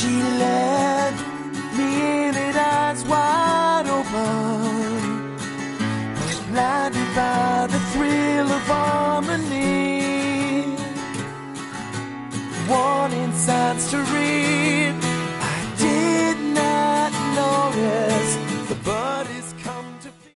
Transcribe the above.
She led me in it, eyes wide open, was blinded by the thrill of harmony. Warning signs to read.